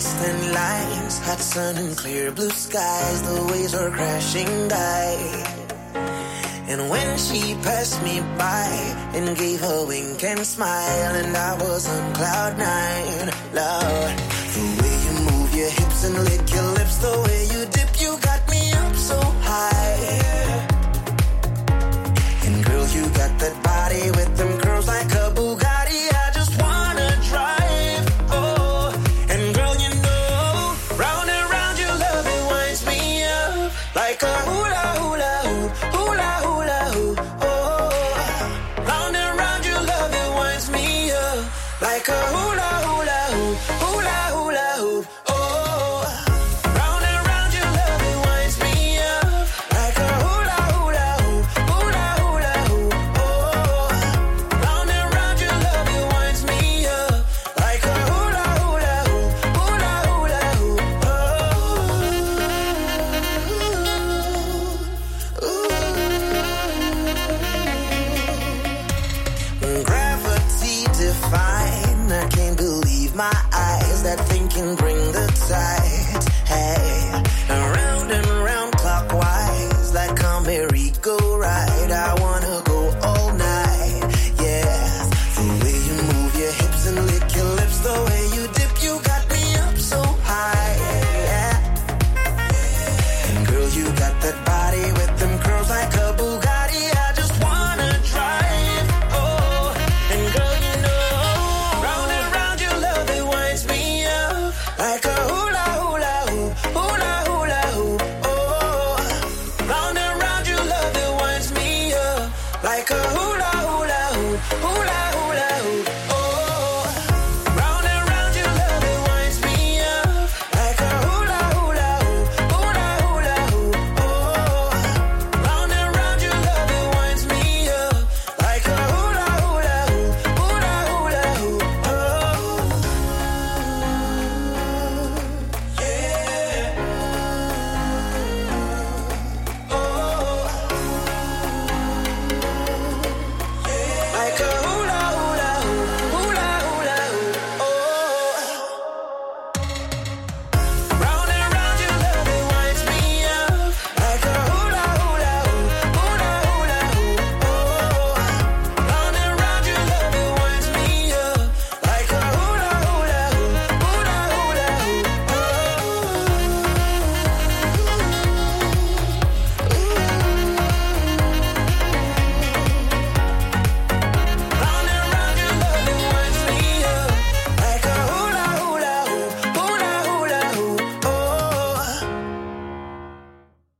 thin lines, hot sun and clear blue skies. The waves were crashing by. And when she passed me by and gave a wink and smile, and I was on cloud nine, Lord. The way you move your hips and lick your lips, the way you dip, you got me up so high. And girl, you got that body with them curls like a Bugatti. I just wanna drive, oh. And girl, you know, round and round your love, it winds me up like a hula hula hoop, hula hula hoop, oh. Round and round your love, it winds me up like a hula hula hoop, hula hula hoop, oh. Round and round your love, it winds me up like a hula hula hoop, hula hula hoop, oh. Round and round your love, it winds me up like a hula hula hoop, hula hula hoop, oh. Gravity define, I can't believe my eyes. That thing can bring the tide.